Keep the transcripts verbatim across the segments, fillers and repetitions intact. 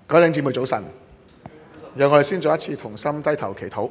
各位弟兄姊妹早晨，讓我哋先再一次同心低頭祈禱。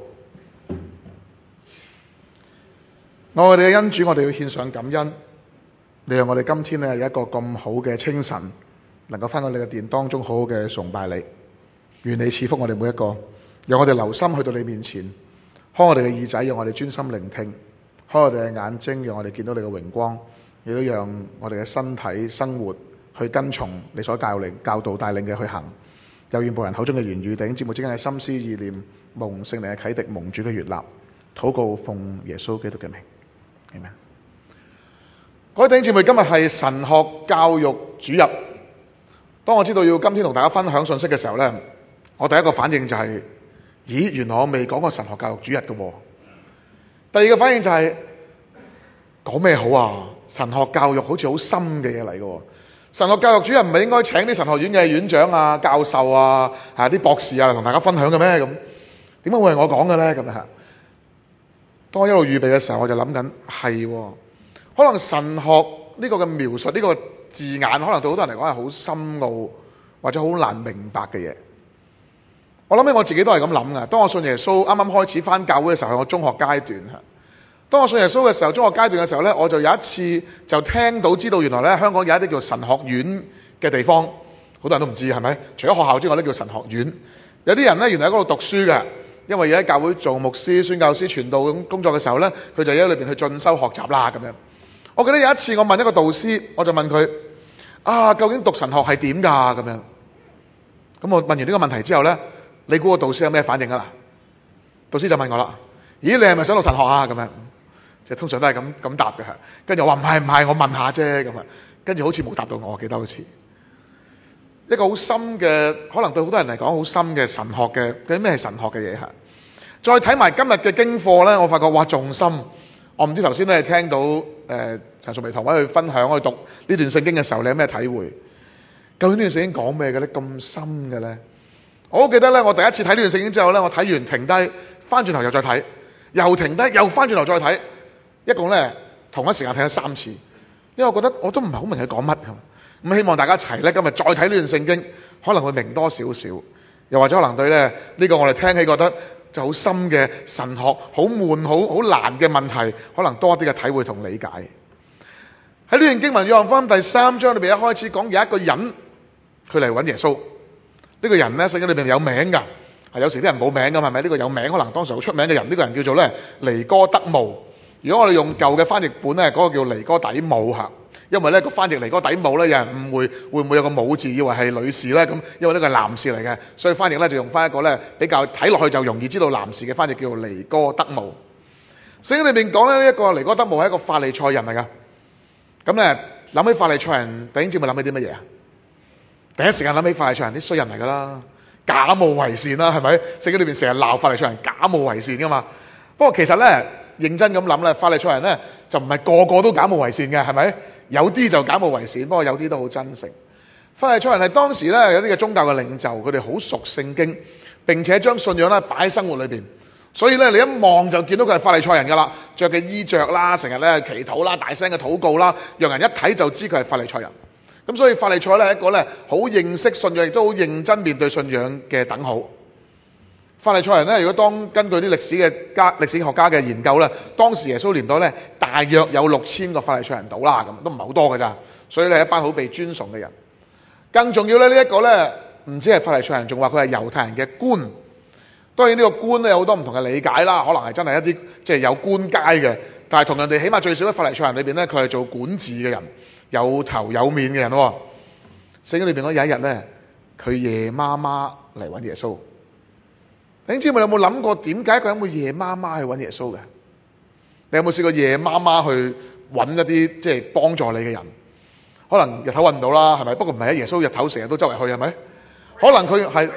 我哋嘅恩主，我哋要獻上感恩，你讓我哋今天咧有一個咁好嘅清晨，能夠返到你嘅殿當中好好嘅崇拜你。願你賜福我哋每一個，讓我哋留心去到你面前，開我哋嘅耳仔，讓我哋專心聆聽，開我哋嘅眼睛，讓我哋見到你嘅榮光，亦都讓我哋嘅身體生活去跟從你所教領教導帶領嘅去行。又願僕人口中嘅言語，弟兄姊妹之間嘅心思意念，蒙聖靈嘅啟迪，蒙主嘅悅納，禱告奉耶穌基督嘅名，阿們。各位弟兄姊妹，今日係神學教育主日。當我知道要今天同大家分享信息嘅時候呢，我第一個反應就係、是，咦，原來我未講過神學教育主日嘅喎。第二個反應就係、是，講咩好啊？神學教育好似好深嘅嘢嚟嘅喎。神學教育主任唔係應該請啲神學院嘅院長啊、教授啊、係啲博士啊同大家分享嘅咩？咁點解會係我講嘅咧？咁啊，當我一路預備嘅時候，我就諗緊係，可能神學呢個嘅描述呢、呢個字眼，可能對好多人嚟講係好深奧或者好難明白嘅嘢。我諗起我自己都係咁諗嘅。當我信耶穌啱啱開始返教會嘅時候，係我中學階段嚇。當我信耶穌嘅時候，中學階段嘅時候呢，我就有一次就聽到知道原來呢香港有一啲叫神學院嘅地方，好多人都唔知係咪？除咗學校之外呢，叫神學院。有啲人呢，原來喺嗰度讀書嘅，因為要喺教會做牧師、宣教師、傳道咁工作嘅時候呢，佢就喺裏邊去進修學習啦咁樣。我記得有一次我問一個導師，我就問佢：啊，究竟讀神學係點㗎？咁樣。咁我問完呢個問題之後呢，你估個導師有咩反應啊？導師就問我啦：咦，你係咪想讀神學啊？咁樣。就通常都係咁咁答嘅，跟住我話唔係唔係，我問下啫咁啊。跟住好似冇答到我，我記得好似一個好深嘅，可能對好多人嚟講好深嘅神學嘅，究竟咩係神學嘅嘢嚇？再睇埋今日嘅經課咧，我發覺哇仲深。我唔知頭先咧聽到誒陳淑薇同我去分享去讀呢段聖經嘅時候，你有咩體會？究竟呢段聖經講咩嘅咧？咁深嘅咧？我好記得咧，我第一次睇呢段聖經之後咧，我睇完停低，翻轉頭又再睇，又停低，又翻轉頭再睇。一共咧同一時間睇咗三次，因為我覺得我都唔係好明佢講乜咁，希望大家一齊咧今日再睇呢段聖經，可能會明多少少，又或者可能對咧呢、這個我哋聽起覺得就好深嘅神學好悶好好難嘅問題，可能多啲嘅體會同理解。喺呢段經文約翰福音第三章裏邊一開始講有一個人佢嚟揾耶穌，呢、這個人咧聖經裏邊有名噶，係有時啲人冇名噶，係咪？呢、這個有名可能當時好出名嘅人，呢、這個人叫做咧尼哥德慕。如果我哋用舊嘅翻譯本咧，嗰、那個叫尼哥底母嚇，因為咧個翻譯尼哥底母咧有人誤會，會唔會有個母字以為係女士咧？咁因為呢個係男士嚟嘅，所以翻譯咧就用翻一個咧比較睇落去就容易知道男士嘅翻譯，叫做尼哥德慕。聖經裏面講咧呢一個尼哥德慕係一個法利賽人嚟噶。咁咧諗起法利賽人，弟兄姊妹諗起啲乜嘢啊？第一時間諗起法利賽人啲衰人嚟噶啦，假冒為善啦，係咪？聖經裏面成日鬧法利賽人假冒為善噶嘛。不過其實咧，認真咁諗咧，法利賽人咧就唔係個個都假冒為善嘅，係咪？有啲就假冒為善，不過有啲都好真誠。法利賽人係當時咧有啲嘅宗教嘅領袖，佢哋好熟聖經，並且將信仰咧擺喺生活裏邊。所以咧，你一望就見到佢係法利賽人噶啦，着嘅衣着啦，成日咧祈禱啦，大聲嘅禱告啦，讓人一睇就知佢係法利賽人。咁所以法利賽咧係一個咧好認識信仰，亦都好認真面對信仰嘅等號。法利賽人咧，如果當根據啲歷史嘅家、歷史學家嘅研究咧，當時耶穌年代咧，大約有六千個法利賽人到啦，咁都唔係好多㗎咋，所以咧一班好被尊崇嘅人。更重要咧，呢、這、一個咧唔止係法利賽人，仲話佢係猶太人嘅官。當然呢個官咧有好多唔同嘅理解啦，可能係真係一啲即係有官階嘅，但係同人哋起碼最少喺法利賽人裏邊咧，佢係做管治嘅人，有頭有面嘅人喎。聖經裏邊嗰有一日咧，佢夜媽媽嚟揾耶穌。你知唔知有冇諗過點解佢有冇夜媽媽去揾耶穌嘅？你有冇試過夜媽媽去揾一啲即係幫助你嘅人？可能日頭揾唔到啦，係咪？不過唔係啊，耶穌日頭成日都周圍去，係咪？可能佢係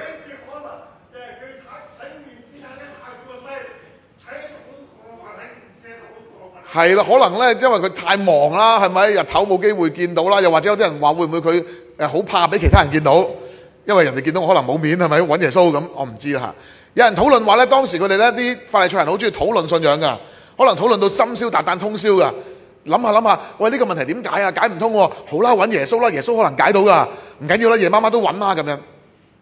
係啦，可能咧，因為佢太忙啦，係咪？日頭冇機會見到啦，又或者有啲人話會唔會佢誒好怕俾其他人見到，因為人哋見到我可能冇面，係咪？揾耶穌咁，我唔知啦嚇。有人討論話咧，當時佢哋咧啲法利賽人好中意討論信仰噶，可能討論到深宵達旦通宵噶。諗下諗下，喂呢、這個問題點解啊？解唔通喎，好啦，揾耶穌啦，耶穌可能解到噶，唔緊要啦，夜媽媽都揾啦咁樣。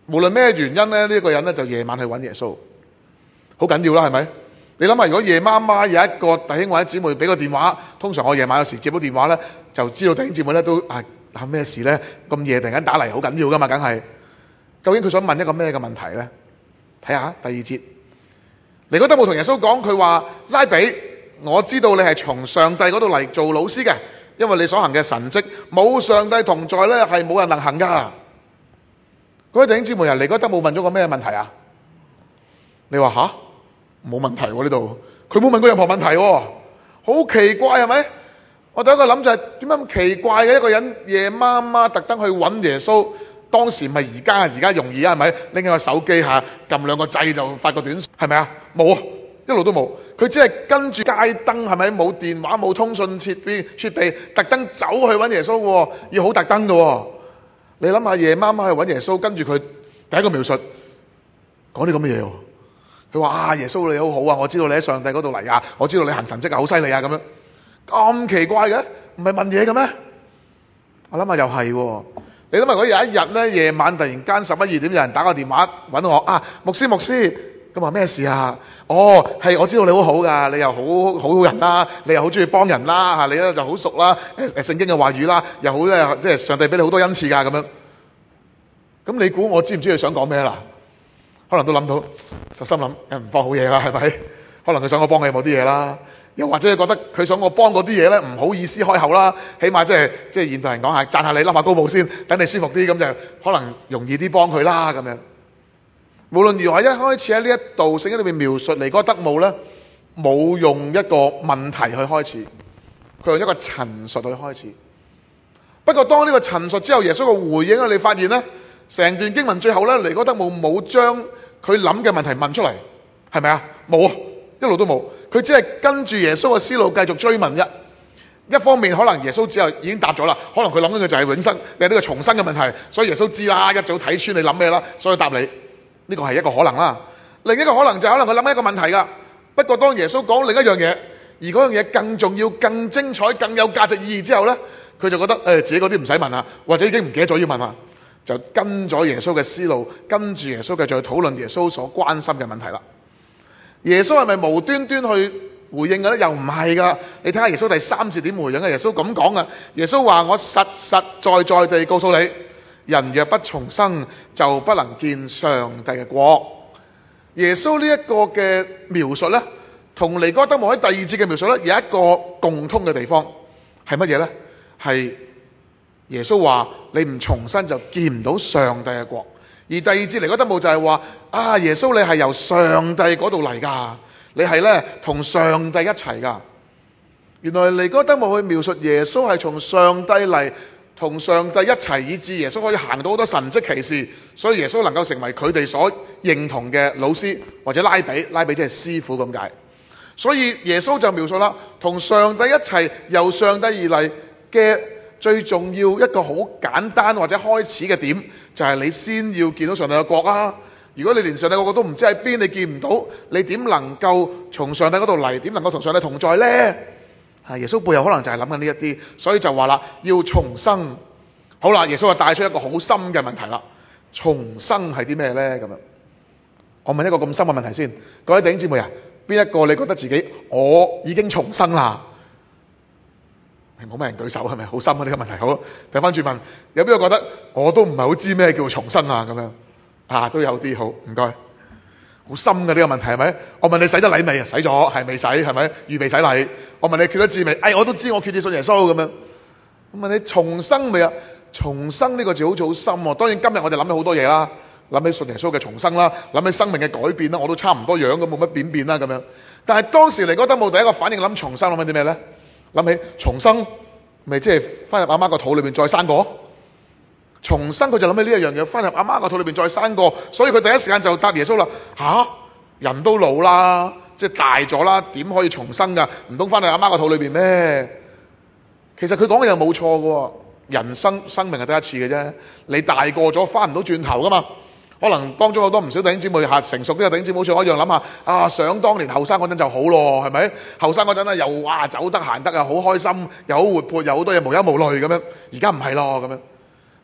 無論咩原因咧，呢、這、一個人咧就夜晚去揾耶穌，好緊要啦，係咪？你諗下，如果夜媽媽有一個弟兄或者姊妹俾個電話，通常我夜晚有時接到電話咧，就知道弟兄姊妹咧都啊啊咩事咧？咁夜突然間打嚟，好緊要噶嘛，梗係。究竟佢想問一個咩嘅問題咧？睇下第二節，尼哥底母同耶穌講，佢話：拉比，我知道你係從上帝嗰度嚟做老師嘅，因為你所行嘅神蹟，冇上帝同在咧，係冇人能行噶。嗰位弟兄姊妹啊，尼哥底母問咗個咩問題啊？你話吓？冇問題喎呢度，佢冇問過任何問題喎，好奇怪係咪？我第一個諗就係點解咁奇怪嘅，一個人夜媽媽特登去揾耶穌，當時唔係而家啊，而家容易啊係咪？拎起個手機下撳兩個掣就發個短信係咪啊？冇啊，一路都冇，佢只係跟住街燈係咪？冇電話冇通訊設備設備，特登走去揾耶穌喎，要好特登嘅喎。你諗下夜媽媽去揾耶穌，跟住佢第一個描述講啲咁嘅嘢喎。佢話啊，耶穌你好好啊，我知道你喺上帝嗰度嚟啊，我知道你行神蹟啊，好犀利啊咁樣。咁奇怪嘅，唔係問嘢嘅咩？我諗下又係喎。你諗下，如果有一日咧夜晚突然間十一二點有人打個電話揾我啊，牧師牧師，咁話咩事啊？哦，係我知道你好好噶，你又好好好人啦，你又好中意幫人啦，嚇你咧就好熟啦，誒誒聖經嘅話語啦，又好咧，即係上帝俾你好多恩賜噶咁樣。咁你估我知唔知佢想講咩啦？可能都諗到，就心諗誒唔幫好嘢啦，係咪？可能佢想我幫佢某啲嘢啦，又或者佢覺得佢想我幫嗰啲嘢咧唔好意思開口啦，起碼即係即係現代人講下讚下你，笠下高帽先，等你舒服啲，咁就可能容易啲幫佢啦咁樣。無論如何，一開始喺呢一度聖經裏面描述尼哥底母咧，冇用一個問題去開始，佢用一個陳述去開始。不過當呢個陳述之後，耶穌嘅回應咧，你發現咧，成段經文最後咧，尼哥底母冇將佢諗嘅問題問出嚟，係咪啊？冇啊，一路都冇。佢只係跟住耶穌嘅思路繼續追問啫。一方面可能耶穌之後已經答咗啦，可能佢諗緊嘅就係永生，定係呢個重生嘅問題，所以耶穌知啦，一早睇穿你諗咩啦，所以答你。呢個係一個可能啦。另一個可能就係可能佢諗一個問題㗎。不過當耶穌講另一樣嘢，而嗰樣嘢更重要、更精彩、更有價值意義之後咧，佢就覺得誒、哎、自己嗰啲唔使問啊，或者已經唔記得咗要問啊。就跟咗耶穌嘅思路，跟住耶穌繼續去討論耶穌所關心嘅問題啦。耶穌係咪無端端去回應嘅咧？又唔係噶。你睇下耶穌第三節點回應嘅。耶穌咁講嘅。耶穌話：我實實在在地告訴你，人若不重生，就不能見上帝嘅國。耶穌呢一個嘅描述咧，同尼哥底母喺第二節嘅描述咧，有一個共通嘅地方，係乜嘢咧？係耶穌話你唔重生就見唔到上帝嘅國。而第二節尼哥底母就係話啊，耶穌你係由上帝嗰度嚟噶，你係咧同上帝一齊噶。原來尼哥底母去描述耶穌係從上帝嚟，同上帝一齊，以致耶穌可以行到好多神蹟奇事，所以耶穌能夠成為佢哋所認同嘅老師或者拉比，拉比即係師傅咁解。所以耶穌就描述啦，同上帝一齊由上帝而嚟嘅最重要一個好簡單或者開始嘅點，就係你先要見到上帝嘅國啊！如果你連上帝嘅國都唔知喺邊，你見唔到，你點能夠從上帝嗰度嚟？點能夠同上帝同在呢？啊！耶穌背後可能就係諗緊呢一啲，所以就話啦，要重生。好啦，耶穌就帶出一個好深嘅問題啦。重生係啲咩呢？咁樣，我問一個咁深嘅問題先，各位弟兄姊妹啊，邊一個你覺得自己我已經重生啦？冇咩人舉手，係咪好深啊？呢個問題好，掉翻轉問，有邊個覺得我都唔係好知咩叫重生啊？咁樣啊，都有啲好，唔該，好深嘅呢個問題係咪？我問你洗咗禮未啊？洗咗，係未洗？係咪預備洗禮？我問你決咗志未？哎，我都知我決志信耶穌咁樣。我問你重生未啊？重生呢個字好似好深喎。當然今日我哋諗咗好多嘢啦，諗起信耶穌嘅重生啦，諗起生命嘅改變啦，我都差唔多樣咁，冇乜變變啦咁樣。但係當時尼哥底母第一個反應諗重生諗緊啲咩咧？諗起重生，咪即係翻入阿媽個肚裏邊再生過。重生佢就諗起呢一樣嘢，翻入阿媽個肚裏邊再生過，所以佢第一時間就答耶穌啦。吓、啊，人都老啦，即係大咗啦，點可以重生噶？唔通翻去阿媽個肚裏邊咩？其實佢講嘅又冇錯噶，人生生命係得一次嘅啫，你大個咗翻唔到轉頭噶嘛。可能當中好多唔少弟兄姊妹吓成熟啲嘅弟兄姊妹，好似我一樣諗下啊，想當年後生嗰陣就好咯，係咪？後生嗰陣咧又哇走得行得啊，好開心，又好活潑，又好多嘢無憂無慮咁樣。而家唔係咯咁樣。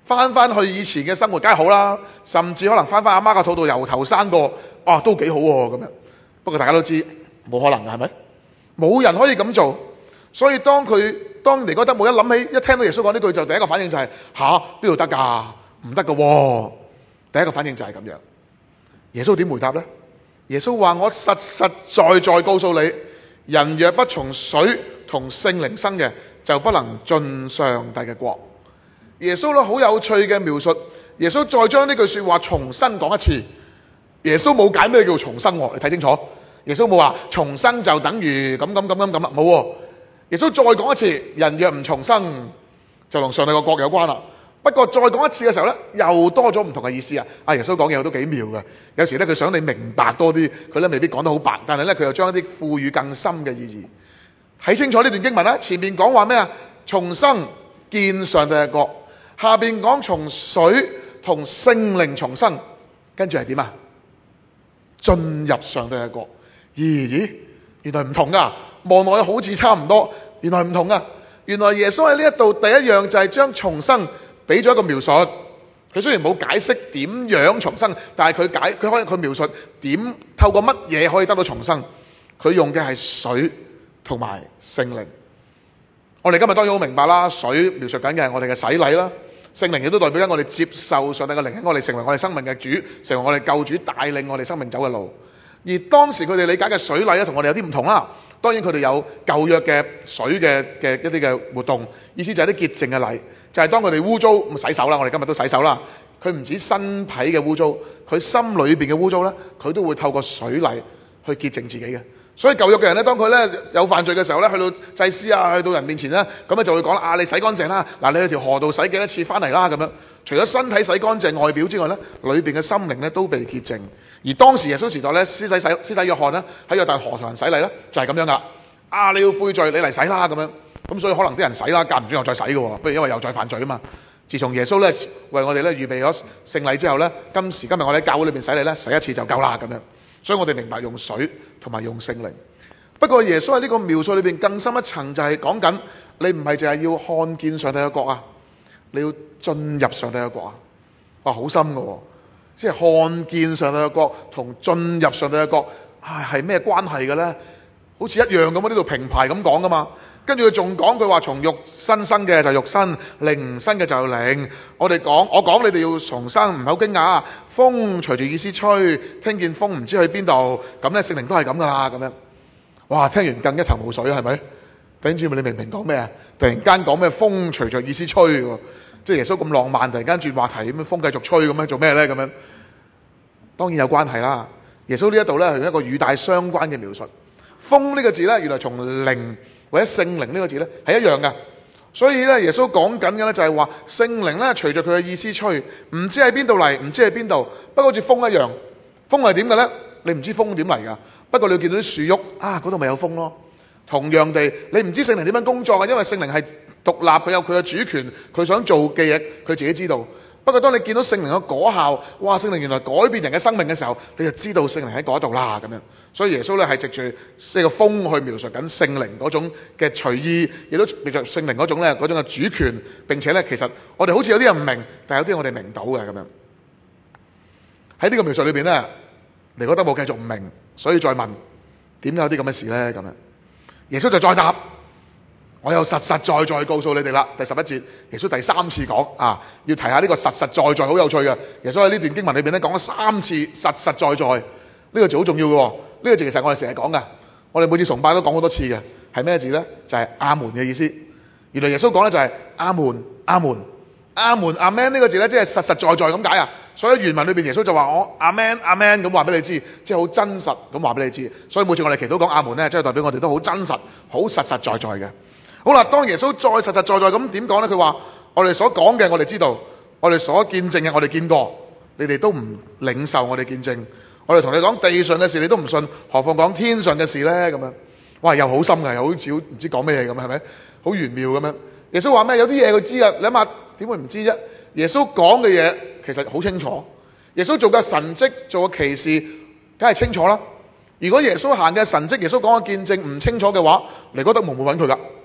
翻翻去以前嘅生活梗係好啦，甚至可能翻翻阿媽個肚度由頭生過，啊都幾好喎咁樣。不過大家都知冇可能嘅，係咪？冇人可以咁做。所以當佢當尼哥底母一諗起一聽到耶穌講呢句，就第一個反應就係吓，邊度得㗎？唔得㗎喎！第一個反應就係咁樣。耶穌點回答呢？耶穌話：我實實在在告訴你，人若不從水同聖靈生嘅，就不能進上帝嘅國。耶穌咧好有趣嘅描述，耶穌再將呢句說話重新講一次。耶穌冇解咩叫重生，你睇清楚。耶穌冇話重生就等於咁咁咁咁咁啦，冇。耶穌再講一次，人若唔重生，就同上帝個國有關啦。不過再講一次嘅時候咧，又多咗唔同嘅意思啊！阿耶穌講嘢都幾妙嘅，有時咧佢想你明白多啲，佢咧未必講得好白，但係咧佢又將一啲賦予更深嘅意義。睇清楚呢段經文啦，前面講話咩啊？重生見上帝嘅國，下邊講從水同聖靈重生，跟住係點啊？進入上帝嘅國。咦咦，原來唔同噶，望落去好似差唔多，原來唔同噶。原來耶穌喺呢一度第一樣就係將重生俾咗一個描述。佢雖然冇解釋點樣重生，但係佢解佢可以佢描述點透過乜嘢可以得到重生。佢用嘅係水同埋聖靈。我哋今日當然好明白啦，水描述緊嘅係我哋嘅洗禮啦，聖靈亦都代表緊我哋接受上帝嘅靈喺我哋，成為我哋生命嘅主，成為我哋救主，帶領我哋生命走嘅路。而當時佢哋理解嘅水禮咧，同我哋有啲唔同啦。當然佢哋有舊約嘅水嘅嘅一啲嘅活動，意思就係啲潔淨嘅禮，就係當佢哋污糟咁洗手啦。我哋今日都洗手啦。佢唔止身體嘅污糟，佢心裏邊嘅污糟咧，佢都會透過水禮去潔淨自己嘅。所以舊約嘅人咧，當佢咧有犯罪嘅時候咧，去到祭司啊，去到人面前咧，咁咧就會講啦：啊，你洗乾淨啦，嗱，你去條河度洗幾多次翻嚟啦咁樣。除咗身體洗乾淨外表之外咧，裏邊嘅心靈咧都被潔淨。而當時耶穌時代咧，施洗洗施洗約翰咧喺約旦河同人洗禮咧，就係咁樣噶。啊，你要悔罪，你嚟洗啦咁樣。咁所以可能啲人洗啦，間唔中又再洗嘅喎，不如因為又再犯罪啊嘛。自從耶穌咧為我哋咧預備咗聖禮之後咧，今時今日我哋喺教會裏邊洗禮咧，洗一次就夠啦咁樣。所以我哋明白用水同埋用聖靈。不過耶穌喺呢個描述裏邊更深一層，就係講緊你唔係淨係要看見上帝嘅國啊，你要進入上帝嘅國啊。哇，好深嘅喎！即係看見上帝嘅國同進入上帝嘅國，唉，係咩關係嘅咧？好似一樣咁啊！呢度平排咁講噶嘛。跟住佢仲講佢話，從肉身生嘅就肉身，靈生嘅就靈。我哋講，我講你哋要重生，唔係好驚訝。風隨住意思吹，聽見風唔知去邊度，咁咧聖靈都係咁噶啦，咁樣。哇！聽完更一頭霧水，係咪？弟兄姊妹，你明唔明講咩啊？突然間講咩風隨着意思吹喎，即係耶穌咁浪漫，突然間轉話題咁樣，風繼續吹咁樣做咩咧？咁樣當然有關係啦。耶穌呢一度咧係一個語帶相關嘅描述。風呢個字咧，原來從靈或者聖靈呢個字咧係一樣嘅。所以咧，耶穌講緊嘅咧就係話聖靈咧隨着佢嘅意思吹，唔知喺邊度嚟，唔知喺邊度。不過好似風一樣，風係點嘅咧？你唔知風點嚟㗎。不過你見到啲樹喐啊，嗰度咪有風咯。同樣地，你唔知聖靈點樣工作嘅，因為聖靈係獨立，佢有佢嘅主權，佢想做嘅嘢佢自己知道。不過當你見到聖靈嘅果效，哇！聖靈原來改變人嘅生命嘅時候，你就知道聖靈喺嗰度啦咁樣。所以耶穌咧係藉住四個風去描述緊聖靈嗰種嘅隨意，亦都描述聖靈嗰種咧嗰種嘅主權。並且咧，其實我哋好似有啲人唔明，但係有啲我哋明到嘅咁樣。喺呢個描述裏邊咧，尼哥底母繼續唔明，所以再問點解有啲咁嘅事咧咁樣。耶穌就再答。我又實實在在告訴你哋啦，第十一節，耶穌第三次講啊，要提下呢個實實在在，好有趣嘅。耶穌喺呢段經文裏邊咧講咗三次實實在在，呢個字好重要嘅。呢個字其實我哋成日講嘅，我哋每次崇拜都講好多次嘅，係咩字咧？就係阿門嘅意思。原來耶穌講咧就係阿門阿門阿門阿們呢個字咧，即係實實在在咁解啊。所以原文裏邊耶穌就話我阿們阿們咁話俾你知，即係好真實咁話俾你知。所以每次我哋祈禱講阿門咧，即係代表我哋都好真實、好實實在在嘅。好啦，當耶穌再實實在在咁點講咧？佢話我哋所講嘅我哋知道，我哋所見證嘅我哋見過，你哋都唔領受我哋見證。我哋同你講地上嘅事你都唔信，何況講天上嘅事咧？咁樣，哇，又好深嘅，又好似唔知講咩嘢咁，係咪？好玄妙咁樣。耶穌話咩？有啲嘢佢知啊，你諗下點會唔知啫？耶穌講嘅嘢其實好清楚，耶穌做嘅神蹟、做嘅奇事，梗係清楚啦。如果耶穌行嘅神蹟、耶穌講嘅見證唔清楚嘅話，尼哥底母唔會揾佢噶。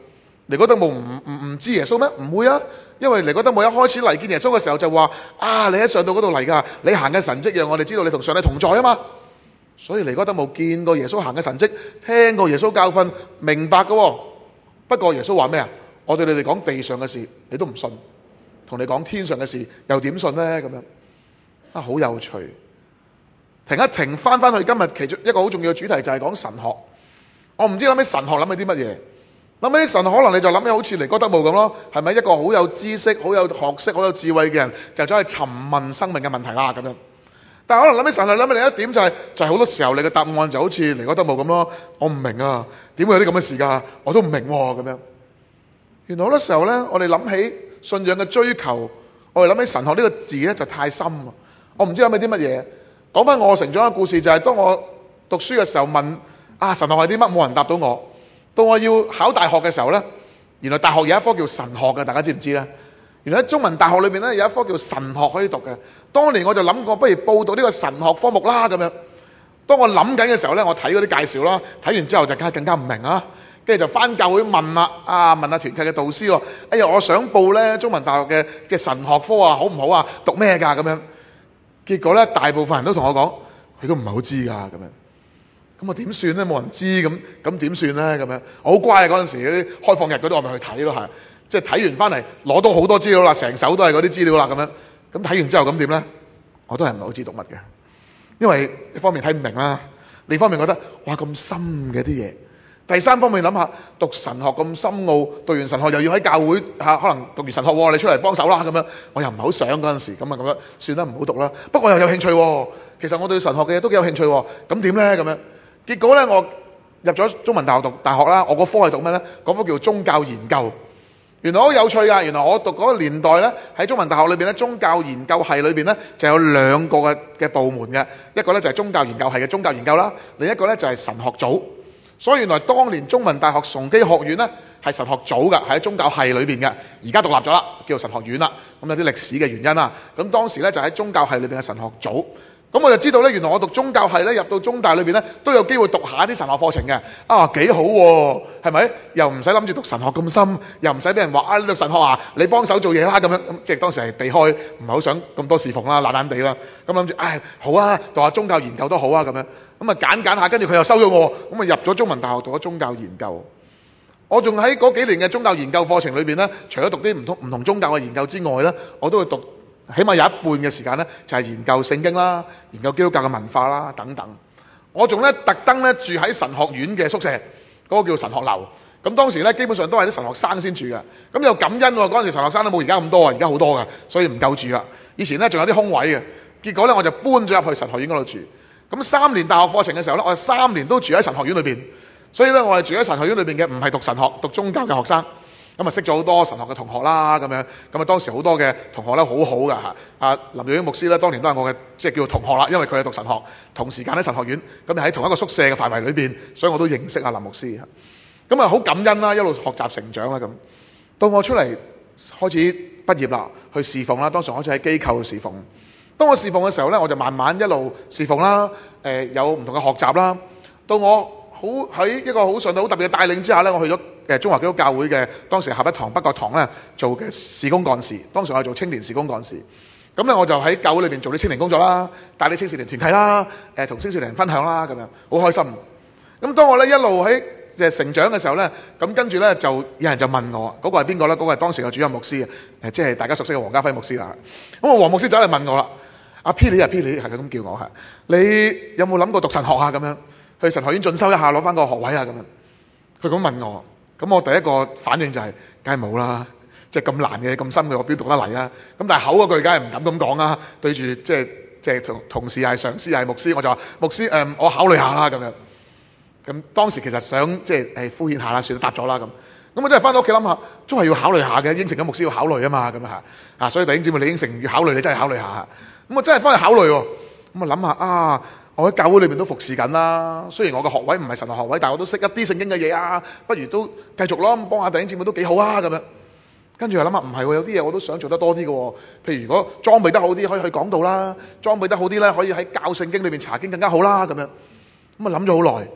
尼哥底母唔唔唔知耶穌咩？唔會啊，因為尼哥底母一開始嚟見耶穌嘅時候就話：啊，你喺上到嗰度嚟㗎，你行嘅神蹟讓我哋知道你同上帝同在啊嘛。所以尼哥底母見過耶穌行嘅神蹟，聽過耶穌教訓，明白嘅喎。不過耶穌話咩啊？我對你哋講地上嘅事，你都唔信，同你講天上嘅事，又點信呢？咁樣啊，好有趣。停一停，翻翻去今日其中一個好重要嘅主題就係講神學。我唔知諗起神學諗起啲乜嘢，諗起啲神學可能你就諗起好似尼哥底母咁咯，係咪一個好有知識、好有學識、好有智慧嘅人就走去尋問生命嘅問題啦咁樣？但係可能諗起神學諗起另一點就係、是、就係、是、好多時候你嘅答案就好似尼哥底母咁咯，我唔明啊，點會有啲咁嘅事㗎？我都唔明喎咁樣。原來好多時候咧，我哋諗起信仰嘅追求，我哋諗起神學呢個字咧就太深啊！我唔知諗起啲乜嘢。講翻我成長嘅故事，就係當我讀書嘅時候問啊神學係啲乜，冇人答到我。到我要考大學嘅時候咧，原來大學有一科叫神學嘅，大家知唔知咧？原來喺中文大學裏邊咧有一科叫神學可以讀嘅。當年我就諗過，不如報讀呢個神學科目啦咁樣。當我諗緊嘅時候咧，我睇嗰啲介紹啦，睇完之後就梗係更加唔明啦。跟住就翻教會問啦，啊問下團契嘅導師喎，哎呀我想報咧中文大學嘅嘅神學科啊，好唔好啊？讀咩㗎咁樣？結果咧大部分人都同我講，佢都唔係好知㗎咁樣。咁我點算咧？冇人知咁，咁點算咧？咁樣我好乖啊！嗰陣時嗰啲開放日嗰啲我咪去睇咯，係即係睇完翻嚟攞到好多資料啦，成手都係嗰啲資料啦咁樣。咁睇完之後咁點咧？我都係唔係好知讀乜嘅，因為一方面睇唔明啦，另一方面覺得哇咁深嘅啲嘢。第三方面諗下，讀神學咁深奧，讀完神學又要喺教會嚇、啊，可能讀完神學你出嚟幫手啦咁樣，我又唔係好想嗰陣時，咁啊咁樣算啦，唔好讀啦。不過我又有興趣喎，其實我對神學嘅嘢都幾有興趣喎，咁點咧咁樣？結果咧我入咗中文大學讀大學啦，我個科係讀咩咧？嗰科叫宗教研究。原來好有趣㗎，原來我讀嗰個年代咧喺中文大學裏邊咧，宗教研究系裏邊咧就有兩個嘅嘅部門嘅，一個咧就係宗教研究系嘅宗教研究啦，另一個咧就係神學組。所以原來當年中文大學崇基學院咧係神學組嘅，喺宗教系裏邊嘅，而家獨立咗啦，叫做神學院啦。咁有啲歷史嘅原因啦。咁當時咧就喺宗教系裏邊嘅神學組。咁我就知道咧，原來我讀宗教系咧入到中大裏邊咧都有機會讀下啲神學課程嘅。啊幾好喎，係咪？又唔使諗住讀神學咁深，又唔使俾人話啊你讀神學啊，你幫手做嘢啦咁樣。咁即係當時係避開，唔係好想咁多侍奉啦，懶懶地啦。咁諗住唉好啊，讀下宗教研究都好啊咁樣。咁啊揀揀下，跟住佢又收咗我，咁啊入咗中文大學讀咗宗教研究。我仲喺嗰幾年嘅宗教研究課程裏邊咧，除咗讀啲唔同唔同宗教嘅研究之外咧，我都會讀。起碼有一半嘅時間咧，就係研究聖經啦，研究基督教嘅文化啦等等。我仲咧特登咧住喺神學院嘅宿舍，嗰個叫神學樓。咁當時咧基本上都係啲神學生先住嘅。咁又感恩喎，嗰陣時神學生都冇而家咁多啊，而家好多㗎，所以唔夠住啦。以前咧仲有啲空位嘅，結果咧我就搬咗入去神學院嗰度住。咁三年大學課程嘅時候咧，我三年都住喺神學院裏邊。所以咧我係住喺神學院裏邊嘅，唔係讀神學、讀宗教嘅學生。咁啊識咗好多神學嘅同學啦，咁樣咁啊當時好多嘅同學咧好好㗎嚇，阿林瑞英牧師咧當年都係我嘅即係叫做同學啦，因為佢係讀神學，同時間喺神學院，咁就喺同一個宿舍嘅範圍裏邊，所以我都認識阿林牧師嚇。咁啊好感恩啦，一路學習成長啦咁。到我出嚟開始畢業啦，去侍奉啦，當時開始喺機構侍奉。當我侍奉嘅時候咧，我就慢慢一路侍奉啦，誒、呃、有唔同嘅學習啦。到我好喺一個好上到好特別嘅帶領之下咧，我去咗誒中華基督教會嘅當時合一堂北角堂咧做嘅事工幹事。當時我係做青年事工幹事，咁咧我就喺教會裏邊做啲青年工作啦，帶啲青少年團契啦，誒同青少年分享啦，咁樣好開心。咁當我咧一路喺即係成長嘅時候咧，咁跟住咧就有人就問我，嗰、那個係邊個咧？嗰、那個係當時嘅主任牧師啊，誒即係大家熟悉嘅黃家輝牧師啦。咁啊黃牧師走嚟問我啦，阿 Pilly 啊 Pilly 係佢咁叫我嚇，你有冇諗過讀神學啊？咁樣去神學院進修一下，攞翻個學位啊？咁樣佢咁問我。咁我第一個反應就係、是，梗係冇啦，即係咁難嘅、咁深嘅，我邊讀得嚟啊？咁但係口嗰句梗係唔敢咁講啦，對住即係即係同同事係上司係牧師，我就話牧師誒、呃，我考慮下啦咁樣。咁當時其實想即係誒敷衍下啦，算答咗啦咁。咁我真係翻到屋企諗下，都係要考慮下嘅，應承咗牧師要考慮啊嘛，咁啊嚇啊，所以弟兄姊妹你應承要考慮，你真係考慮下。咁我真係翻去考慮喎，咁啊諗下啊。我喺教會裏邊都服侍緊啦，雖然我嘅學位唔係神學學位，但係我都識一啲聖經嘅嘢啊，不如都繼續咯，幫下弟兄姊妹都幾好啊咁樣。跟住又諗下唔係喎，有啲嘢我都想做得多啲嘅喎，譬如如果裝備得好啲，可以去講道啦；裝備得好啲咧，可以喺教聖經裏邊查經更加好啦咁樣。咁啊諗咗好耐，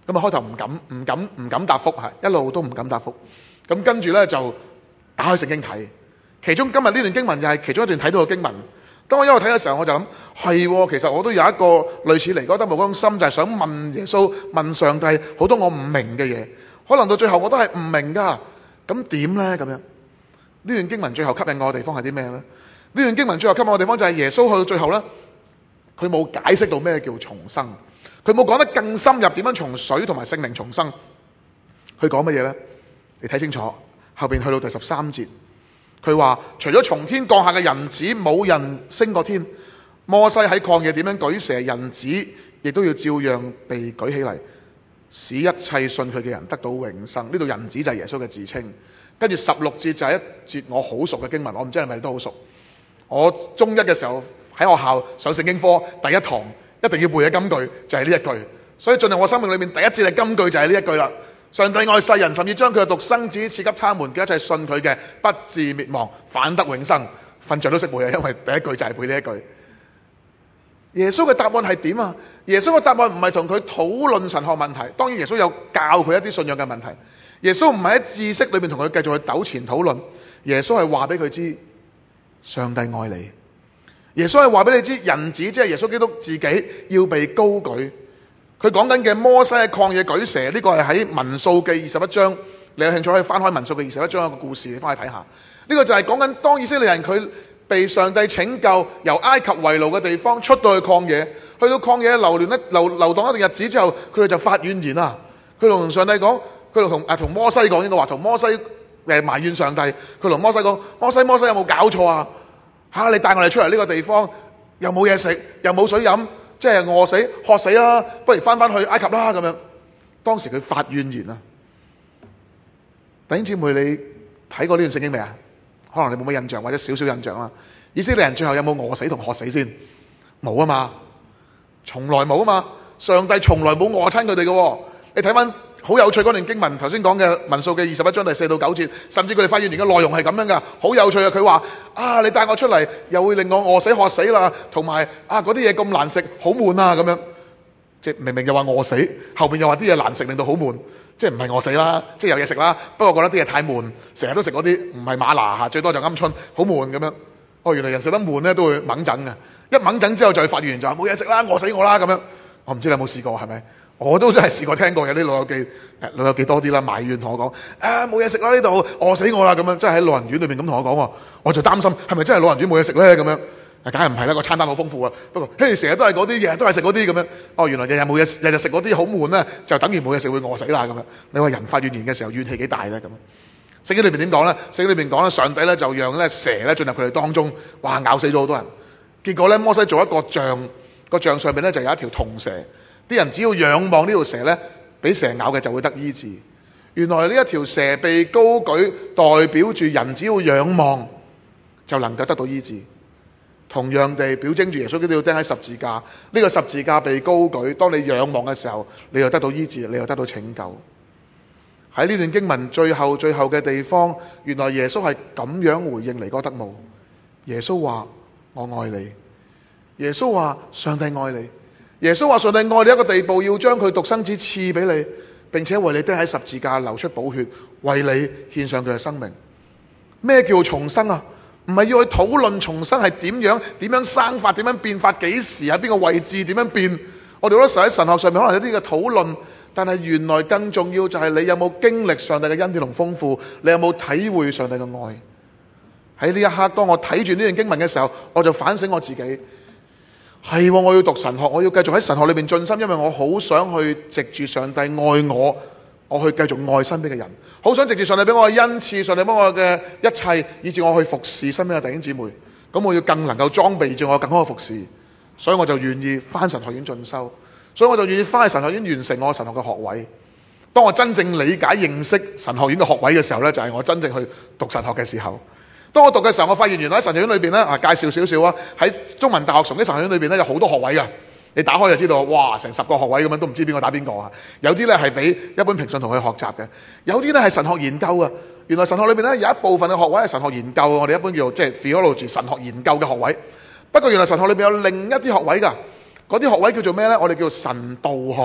咁啊開頭唔敢唔敢唔敢答覆，係一路都唔敢答覆。咁跟住咧就打開聖經睇，其中今日呢段經文就係其中一段睇到嘅經文。當我一路睇嘅時候，我就諗係，其實我都有一個類似尼哥底母嗰種心，就係想問耶穌、問上帝好多我唔明嘅嘢，可能到最後我都係唔明噶。咁點咧？咁樣呢段經文最後吸引我嘅地方係啲咩咧？呢段經文最後吸引我嘅地方就係耶穌去到最後咧，佢冇解釋到咩叫重生，佢冇講得更深入點樣從水同埋聖靈重生。佢講乜嘢咧？你睇清楚後邊去到第十三節。佢話除咗從天降下嘅人子，冇人升過天。摩西喺曠野點樣舉蛇，人子亦都要照樣被舉起嚟，使一切信佢嘅人得到永生。呢度人子就係耶穌嘅自稱。跟住十六節就係一節我好熟嘅經文，我唔知係咪你都好熟。我中一嘅時候喺學校上聖經科，第一堂一定要背嘅金句就係呢一句，所以進入我生命裏面第一節嘅金句就係呢一句啦。上帝愛世人，甚至將佢嘅獨生子賜給他們，叫一切信佢嘅不至滅亡，反得永生。瞓着都識背啊，因為第一句就係背呢一句。耶穌嘅答案係點啊？耶穌嘅答案唔係同佢討論神學問題，當然耶穌有教佢一啲信仰嘅問題。耶穌唔係喺知識裏面同佢繼續去糾纏討論，耶穌係話俾佢知上帝愛你。耶穌係話俾你知人子即係耶穌基督自己要被高舉。佢講緊嘅摩西喺曠野舉蛇，呢、這個係喺民數記二十一章，你有興趣可以翻開民數記二十一章一個故事，你翻去睇下。呢、這個就係講緊當以色列人佢被上帝拯救，由埃及為奴嘅地方出到去曠野，去到曠野流連咧流流蕩一段日子之後，佢哋就發怨言啦。佢同上帝講，佢同誒同摩西講，應該話同摩西誒埋怨上帝。佢同摩西講：摩西摩西有冇搞錯啊？嚇、啊、你帶我哋出嚟呢個地方，又冇嘢食，又冇水飲。即係餓死、渴死啦，不如翻返去埃及啦咁樣。當時佢發怨言啊！弟兄姊妹，你睇過呢段聖經未啊？可能你冇乜印象或者少少印象啦。以色列人最後有冇餓死同渴死先？冇啊嘛，從來冇啊嘛。上帝從來冇餓親佢哋嘅。你睇翻好有趣嗰段經文，頭先講嘅民數記二十一章第四到九節，甚至佢哋發怨言嘅內容係咁樣噶，好有趣啊！佢話：啊，你帶我出嚟，又會令我餓死渴死啦，同埋啊嗰啲嘢咁難食，好悶啊咁樣。即係明明又話餓死，後邊又話啲嘢難食，令到好悶。即係唔係餓死啦，即係有嘢食啦，不過覺得啲嘢太悶，成日都食嗰啲唔係馬拿嚇，最多就鵪鶉，好悶咁樣。哦，原來人食得悶咧都會掹陣嘅，一掹陣之後就發怨言就話冇嘢食啦，餓死我啦咁樣。我唔知你有冇試過係咪？我都真係試過聽過有啲老友記，誒老友記多啲啦，埋怨同我講：啊冇嘢食啦呢度，餓死我啦咁樣，真係喺老人院裏面咁同我講喎。我就擔心係咪真係老人院冇嘢食咧咁樣？梗係唔係啦，個餐單好豐富啊。不過嘿，成日都係嗰啲，日日都係食嗰啲咁樣。哦，原來日日冇嘢，日日食嗰啲好悶咧，就等於冇嘢食會餓死啦咁樣。你話人發怨言嘅時候怨氣幾大咧咁？聖經裏邊點講咧？聖經裏邊講咧，上帝咧就讓咧蛇咧進入佢哋當中，哇咬死咗好多人。結果咧摩西做一個像，個像上邊咧就有一條銅蛇。啲人只要仰望呢條蛇咧，俾蛇咬嘅就會得醫治。原來呢一條蛇被高舉，代表住人只要仰望就能夠得到醫治。同樣地，表徵住耶穌基督要釘喺十字架。呢、這個十字架被高舉，當你仰望嘅時候，你又得到醫治，你又得到拯救。喺呢段經文最後最後嘅地方，原來耶穌係咁樣回應尼哥底母。耶穌話：我愛你。耶穌話：上帝愛你。耶穌話：上帝愛你一個地步，要將佢獨生子賜俾你，並且為你釘喺十字架流出寶血，為你獻上佢嘅生命。咩叫重生啊？唔係要去討論重生係點樣、點樣生法、點樣變法、幾時喺邊個位置、點樣變。我哋好多時候喺神學上面可能有啲嘅討論，但係原來更重要就係你有冇經歷上帝嘅恩典同豐富，你有冇體會上帝嘅愛。喺呢一刻，當我睇住呢段經文嘅時候，我就反省我自己。係，我要讀神學，我要繼續喺神學裏面進深，因為我好想去藉住上帝愛我，我去繼續愛身邊嘅人，好想藉住上帝俾我嘅恩賜，上帝俾我嘅一切，以致我去服侍身邊嘅弟兄姊妹。咁我要更能夠裝備住我更好嘅服侍，所以我就願意翻神學院進修，所以我就願意翻去神學院完成我神學嘅學位。當我真正理解認識神學院嘅學位嘅時候呢，就係我真正去讀神學嘅時候。當我讀嘅時候，我發現原來喺神學院裏邊咧，啊介紹少少啊，喺中文大學崇基神學院裏邊咧有好多學位噶，你打開就知道，哇，成十個學位咁樣，都唔知邊個打邊個啊！有啲咧係俾一般平信徒去學習嘅，有啲咧係神學研究啊。原來神學裏邊咧有一部分嘅學位係神學研究，我哋一般叫做即係 theology 神學研究嘅學位。不過原來神學裏邊有另一啲學位噶，嗰啲學位叫做咩咧？我哋叫做神道學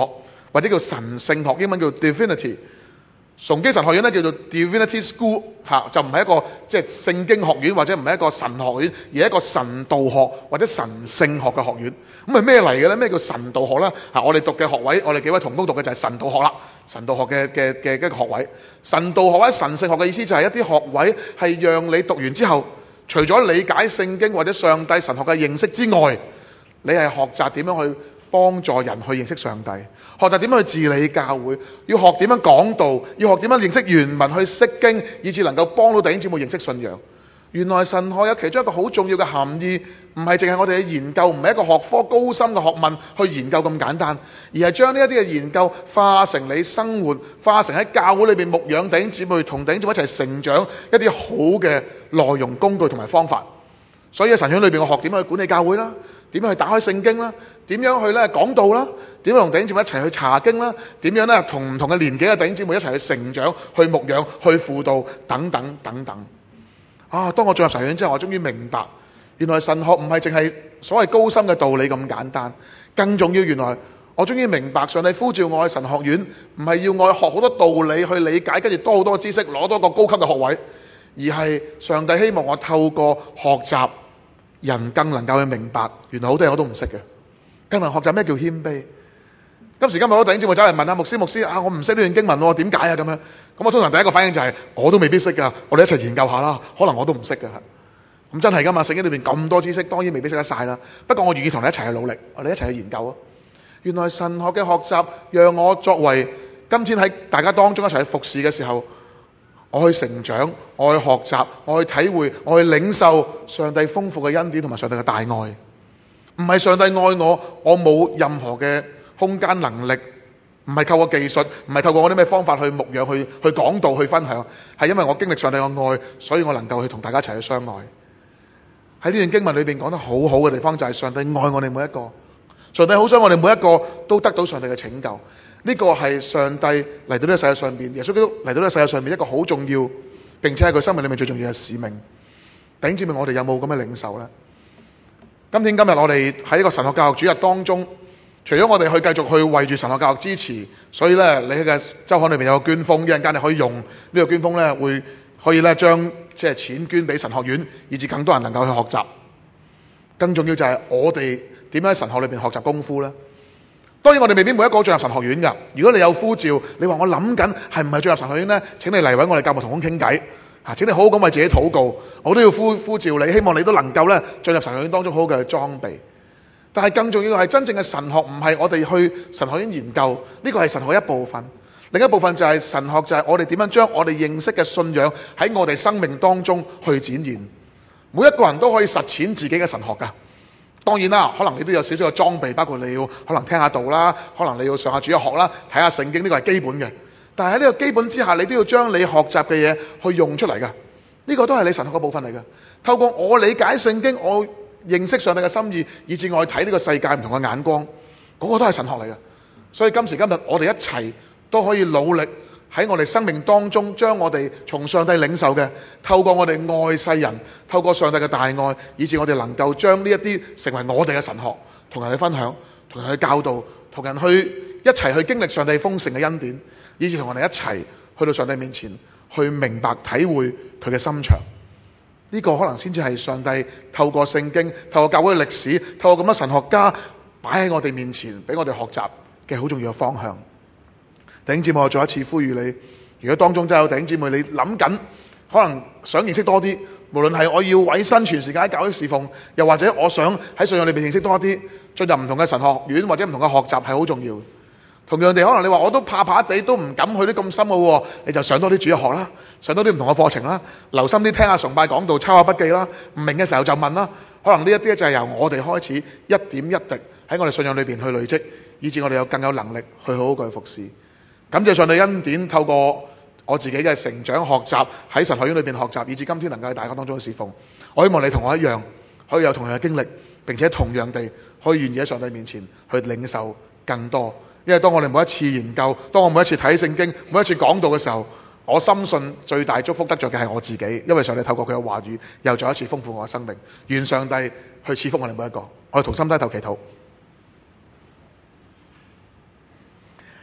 或者叫神聖學，英文叫 Divinity。崇基神學院咧叫做 Divinity School， 嚇就唔係一個即係聖經學院或者唔係一個神學院，而係一個神道學或者神聖學嘅學院。咁係咩嚟嘅咧？咩叫神道學咧？嚇，我哋讀嘅學位，我哋幾位同工讀嘅就係神道學啦。神道學嘅嘅嘅一個學位，神道學或者神聖學嘅意思就係一啲學位係讓你讀完之後，除咗理解聖經或者上帝神學嘅認識之外，你係學習點樣去幫助人去認識上帝，學習點樣去治理教會，要學點樣講道，要學點樣認識原文去釋經，以致能夠幫到弟兄姊妹認識信仰。原來神學有其中一個好重要嘅含義，唔係淨係我哋嘅研究，唔係一個學科高深嘅學問去研究咁簡單，而係將呢一啲嘅研究化成你生活，化成喺教會裏邊牧養弟兄姊妹，同弟兄姊妹一齊成長一啲好嘅內容工具同埋方法。所以喺神學院裏邊，我學點樣去管理教會啦，點樣去打開聖經啦，點樣去咧講道啦，點樣同弟兄姊妹一齊去查經啦，點樣咧同唔同嘅年紀嘅弟兄姊妹一齊去成長、去牧養、去輔導等等等等。啊！當我進入神學院之後，我終於明白，原來神學唔係淨係所謂高深嘅道理咁簡單，更重要，原來我終於明白上帝呼召我去神學院，唔係要我學好多道理去理解，跟住多好多知識，攞多個高級嘅學位，而係上帝希望我透過學習，人更能夠去明白，原來好多嘢我都唔識嘅，更能學習咩叫謙卑。今時今日好多弟兄姊妹走嚟問下牧師，牧師啊，我唔識呢段經文喎，點解啊咁樣？咁我通常第一個反應就係、是，我都未必識㗎，我哋一齊研究下啦，可能我都唔識㗎。咁真係㗎嘛？聖經裏邊咁多知識，當然未必識得晒啦。不過我願意同你一齊去努力，我哋一齊去研究啊。原來神學嘅學習，讓我作為今天喺大家當中一齊去服侍嘅時候，我去成長，我去學習，我去體會，我去領受上帝豐富嘅恩典同埋上帝嘅大愛。唔係上帝愛我，我冇任何嘅空間能力，唔係透過技術，唔係透過我啲咩方法去牧養、去去講道、去分享，係因為我經歷上帝嘅愛，所以我能夠去同大家一齊去相愛。喺呢段經文裏邊講得好好嘅地方就係上帝愛我哋每一個，上帝好想我哋每一個都得到上帝嘅拯救。呢個係上帝嚟到呢個世界上邊，耶穌基督嚟到呢個世界上邊一個好重要，並且係佢生命裏面最重要嘅使命。弟兄姊妹，我哋有冇咁嘅領受呢？今天今日我哋喺一個神學教育主日當中，除咗我哋去繼續去為住神學教育支持，所以咧你喺嘅周刊裏邊有個捐封，一陣間你可以用呢個捐封咧，會可以咧將即係錢捐俾神學院，以至更多人能夠去學習。更重要就係我哋點樣喺神學裏邊學習功夫咧？當然我哋未必每一個進入神學院㗎。如果你有呼召，你話我諗緊係唔係進入神學院咧？請你嚟揾我哋教牧同工傾偈嚇，請你好好咁為自己禱告。我都要呼呼召你，希望你都能夠咧進入神學院當中好好嘅裝備。但係更重要嘅係真正嘅神學唔係我哋去神學院研究，呢個係神學一部分。另一部分就係神學，就係我哋點樣將我哋認識嘅信仰喺我哋生命當中去展現。每一個人都可以實踐自己嘅神學㗎。當然啦，可能你都有少少嘅裝備，包括你要可能聽下道啦，可能你要上下主日學啦，睇下聖經，呢個係基本嘅。但係喺呢個基本之下，你都要將你學習嘅嘢去用出嚟㗎。呢個都係你神學嘅部分嚟㗎。透過我理解聖經，我認識上帝嘅心意，以至我去睇呢個世界唔同嘅眼光，嗰個都係神學嚟嘅。所以今時今日我哋一齊都可以努力喺我哋生命當中，將我哋從上帝領受嘅，透過我哋愛世人，透過上帝嘅大愛，以至我哋能夠將呢一啲成為我哋嘅神學，同人去分享，同人去教導，同人去一齊去經歷上帝豐盛嘅恩典，以至同我哋一齊去到上帝面前，去明白體會佢嘅心腸。呢個可能先至係上帝透過聖經、透過教會嘅歷史、透過咁多神學家擺喺我哋面前，俾我哋學習嘅好重要嘅方向。弟兄姊妹，我再一次呼籲你，如果當中真係有弟兄姊妹，你諗緊可能想認識多啲，無論係我要委身全時間喺教會侍奉，又或者我想喺信仰裏邊認識多啲，進入唔同嘅神學院或者唔同嘅學習係好重要。同樣地，可能你話我都怕怕地，都唔敢去啲咁深奧喎，你就上多啲主日學啦，上多啲唔同嘅課程啦，留心啲聽下崇拜講道，抄下筆記啦，唔明嘅時候就問啦。可能呢一啲就係由我哋開始一點一滴喺我哋信仰裏邊去累積，以至我哋有更有能力去好好嘅服侍。感謝上帝恩典，透過我自己嘅成長學習，喺神學院裏邊學習，以至今天能夠喺大家當中侍奉。我希望你同我一樣，可以有同樣嘅經歷，並且同樣地可以願意喺上帝面前去領受更多。因為當我哋每一次研究，當我每一次睇聖經，每一次講道嘅時候，我深信最大祝福得着嘅係我自己，因為上帝透過佢嘅話語，又再一次豐富我嘅生命。願上帝去賜福我哋每一個。我哋同心低頭祈禱。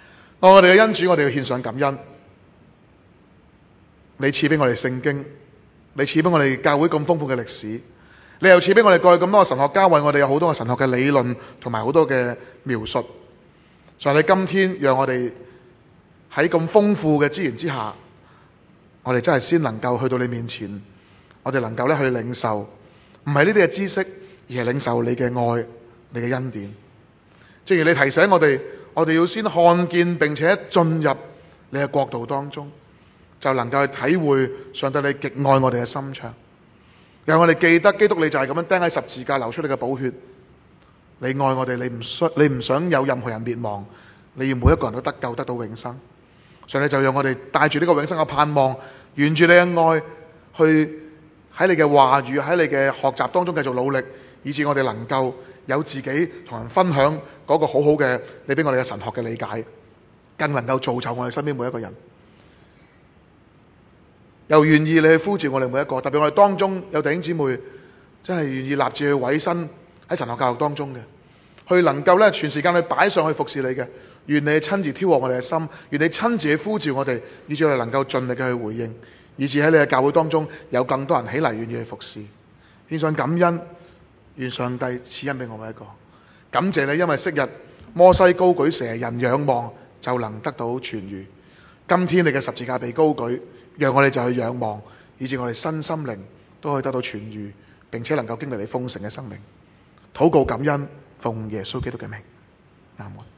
我哋嘅恩主，我哋要獻上感恩。你賜俾我哋聖經，你賜俾我哋教會咁豐富嘅歷史，你又賜俾我哋過去咁多嘅神學家為我哋有好多嘅神學嘅理論同埋好多嘅描述。所以你今天讓我哋喺咁豐富嘅資源之下，我哋真係先能夠去到你面前，我哋能夠咧去領受，唔係呢啲嘅知識，而係領受你嘅愛、你嘅恩典。正如你提醒我哋，我哋要先看見並且進入你嘅國度當中，就能夠去體會上帝你極愛我哋嘅心腸。讓我哋記得基督你就係咁樣釘喺十字架流出你嘅寶血，你愛我哋，你唔想你唔想有任何人滅亡，你要每一個人都得救得到永生。上帝就讓我哋帶住呢個永生嘅盼望，沿住你嘅愛去喺你嘅話語喺你嘅學習當中繼續努力，以致我哋能夠有自己同人分享嗰個好好嘅你俾我哋嘅神學嘅理解，更能夠造就我哋身邊每一個人。又願意你去呼召我哋每一個，特別我哋當中有弟兄姊妹真係願意立志去委身喺神學教育當中嘅，去能夠咧全時間去擺上去服侍你嘅，願你親自挑旺我哋嘅心，願你親自去呼召我哋，以致我哋能夠盡力嘅去回應，以致喺你嘅教會當中有更多人起嚟願意去服侍。獻上感恩，願上帝賜恩俾我每一個。感謝你，因為昔日摩西高舉蛇，人仰望就能得到痊癒。今天你嘅十字架被高舉，讓我哋就去仰望，以致我哋身心靈都可以得到痊癒，並且能夠經歷你豐盛嘅生命。禱告感恩，奉耶穌基督嘅名，阿門。